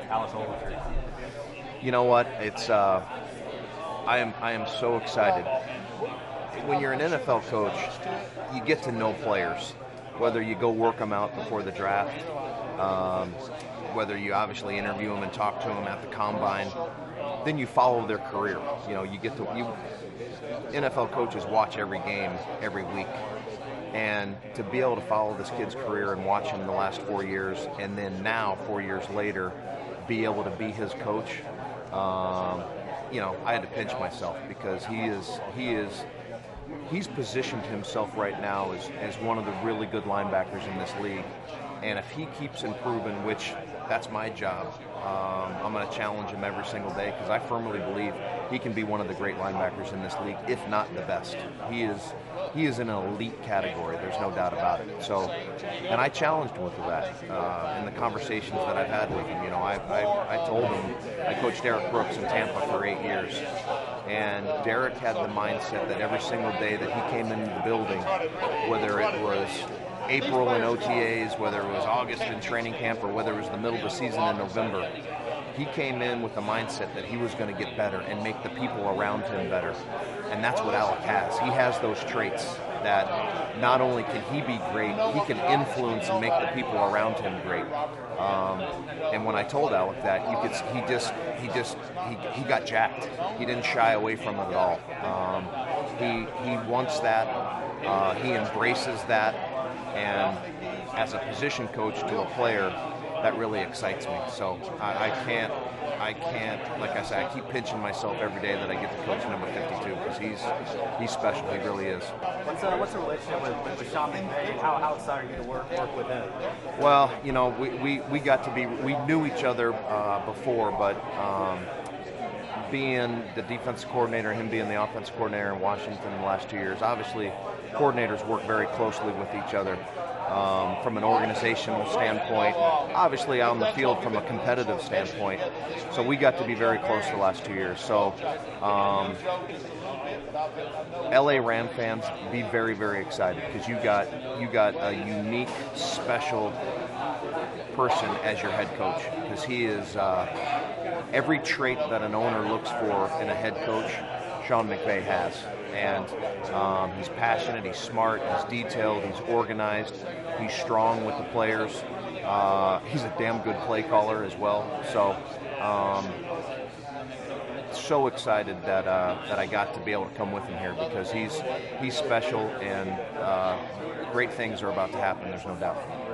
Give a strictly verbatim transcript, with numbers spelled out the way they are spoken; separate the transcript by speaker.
Speaker 1: Alex Ogletree?
Speaker 2: You know what? It's uh, I am I am so excited. When you're an N F L coach, you get to know players, whether you go work them out before the draft, um, whether you obviously interview them and talk to them at the combine, then you follow their career. You know, you get to you. N F L coaches watch every game every week, and to be able to follow this kid's career and watch him the last four years, and then now four years later, be able to be his coach. Um, you know, I had to pinch myself because he is he is he's positioned himself right now as, as one of the really good linebackers in this league. And if he keeps improving, which that's my job, um, I'm going to challenge him every single day because I firmly believe he can be one of the great linebackers in this league, if not the best. He is he is in an elite category. There's no doubt about it. So, and I challenged him with that uh, in the conversations that I've had with him. You know, I, I, I told him I coached Derek Brooks in Tampa for eight years. And Derek had the mindset that every single day that he came into the building, whether it was April in O T As, whether it was August in training camp, or whether it was the middle of the season in November, he came in with the mindset that he was going to get better and make the people around him better. And that's what Alec has. He has those traits that not only can he be great, he can influence and make the people around him great. Um, and when I told Alec that, you could he just he just he, he got jacked. He didn't shy away from it at all. Um, he he wants that. Uh, he embraces that. And as a position coach to a player, that really excites me. So I, I can't, I can't, like I said, I keep pinching myself every day that I get to coach number fifty-two because he's he's special. He really is.
Speaker 1: What's uh, what's the relationship with, with, with Sean McVay? How, how excited are you to work work with him?
Speaker 2: Well, you know, we, we, we got to be, we knew each other uh, before, but um, being the defensive coordinator, him being the offensive coordinator in Washington the last two years, obviously coordinators work very closely with each other. Um, from an organizational standpoint, obviously on the field from a competitive standpoint. So we got to be very close the last two years. So um, L A Ram fans, be very, very excited because you got you got a unique, special person as your head coach because he is uh, every trait that an owner looks for in a head coach, Sean McVay has. And um, he's passionate, he's smart, he's detailed, he's organized, he's strong with the players. Uh, he's a damn good play caller as well. So, um, so excited that uh, that I got to be able to come with him here because he's he's special and uh, great things are about to happen. There's no doubt.